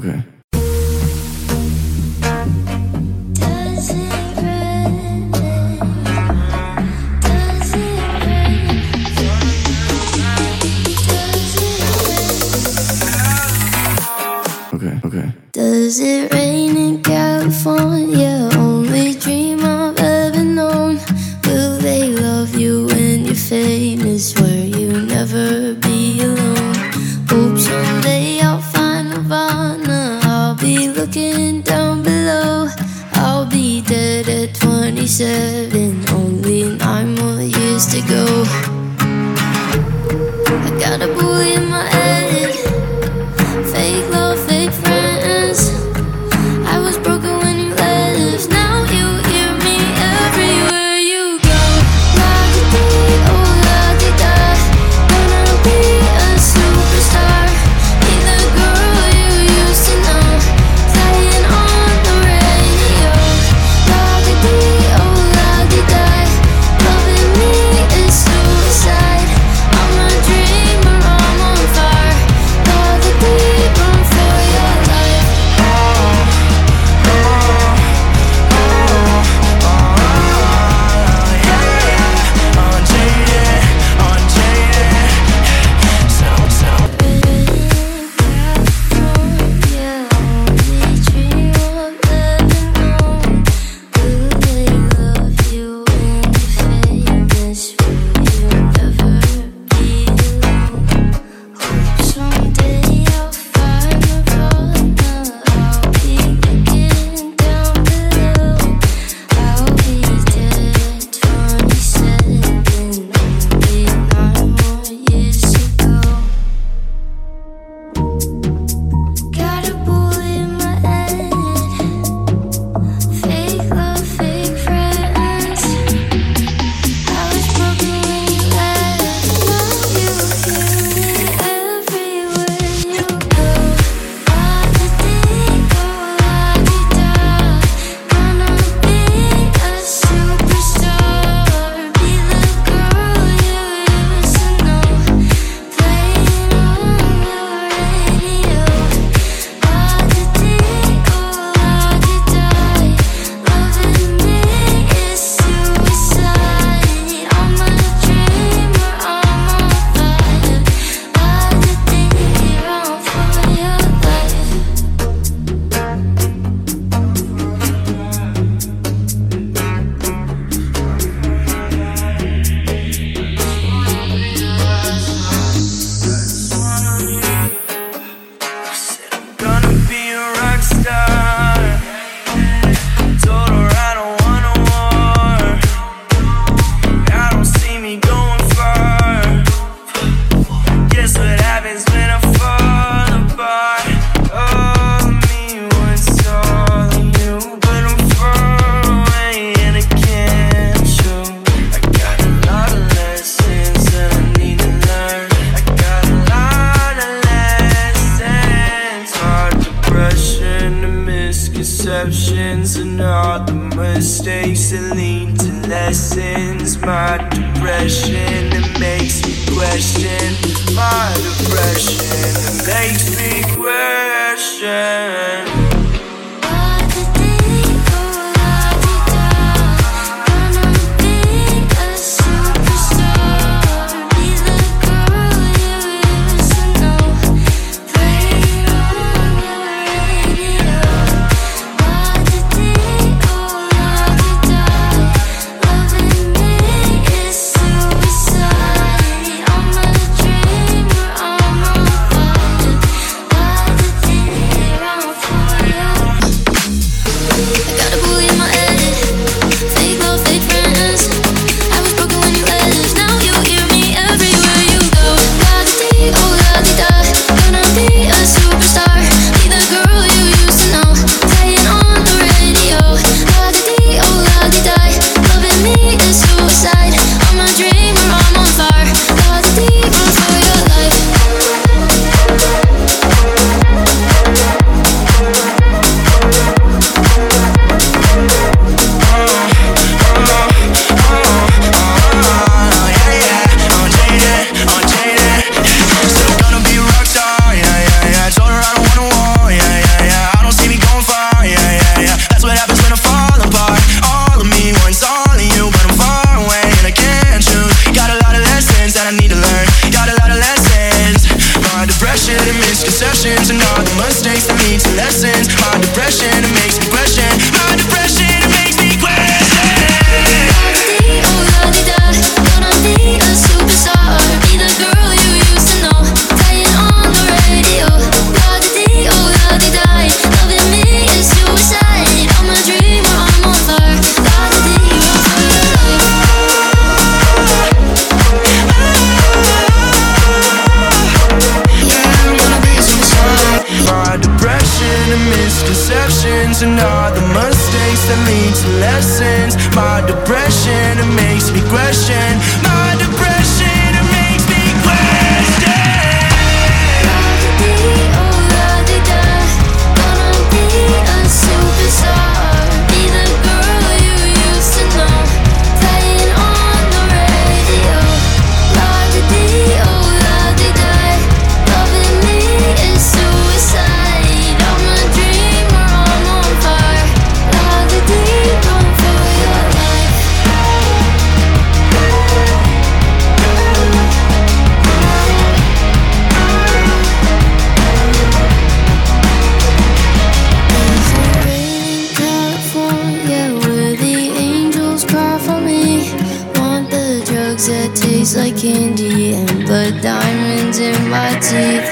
okay. Okay. Does it rain in California? Only dream I've ever known. Will they love you when you're famous, where you never be alone? Hope someday I'll find Nirvana. I'll be looking down below. I'll be dead at 27, only 9 more years to go. I got a bully in my head. Fake love, fake friends. I was broken when you left. Now you hear me everywhere you go. La-di-dee, oh la-di-da. Gonna be a superstar. Be the girl you used to know. Playing on the radio. La-di-dee, oh la-di-da. Loving me is suicide. I'm a dreamer, I'm on fire. La-di-dee, run for your life. Yeah, only dream of living on. Will they love you when you're famous? Will you never be alone? Hope someday I'll find Nirvana. I'll be looking down below. I'll be dead at 27, only 9 more years to go. Got a bullet in my head. Fake love, fake friends. I was broken when you left. Now you hear me everywhere you go. La-di-dee, oh la-di-da. Gonna be a superstar. Be the girl you used to know. Playing on the radio. La-di-dee, oh la-di-da. Loving me is suicide. I'm a dreamer, I'm on fire. La-di-dee, run for your life. Gonna be a rock star. Told her I don't want no war. I don't see me going far. Guess what happens when I fall apart? All of me wants all of you, but I'm far away and I can't show. I got a lot of lessons that I need to learn. I got a lot of lessons. Hard depression and misconceptions and all the mistakes that lead to lessons. My depression, it makes me question. My depression, it makes me question. La-di-dee, oh la-di-da. Gonna be a superstar. Be the girl you used to know. Playing on the radio. La-di-dee, oh la-di-da. Loving me is suicide. I'm a dreamer, I'm on fire. La-di-dee, run for mistakes that lead to lessons. My depression, it makes me question. My depression, it makes me question. Gonna be a superstar, be the girl you used to know, playing on the radio. La-di-di-oh-la-di-di, loving me is suicide. I'm a dreamer, I'm on fire. La-di-di, for your love. Yeah, I'm gonna be a superstar. My depression and misconceptions and all the mistakes that lead to lessons. My depression, it makes me question. My depression, it makes me question. La-di-di-oh-la-di-di, gonna be a superstar, be the girl you used to know, playing on the radio. La-di-di-oh-la-di-di, loving me is suicide. I'm a dreamer, I'm on fire. La-di-di, run for your life. Is it raining California where the angels cry for me? Want the drugs that taste like candy and put diamonds in my teeth.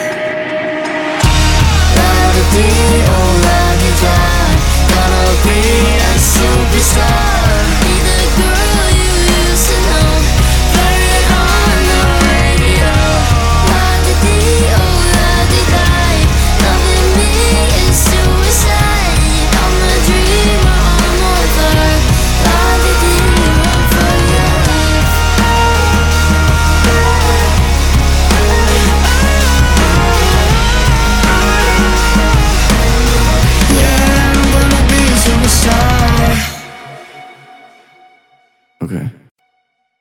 La-di-di-oh-la-di-da, gonna be a superstar, be the girl you used to know, playing on the radio. La-di-di-oh-la-di-di, loving me is suicide. I'm a dreamer, I'm on fire. La-di-di, run for your life. Yeah, I'm gonna be a superstar. Okay.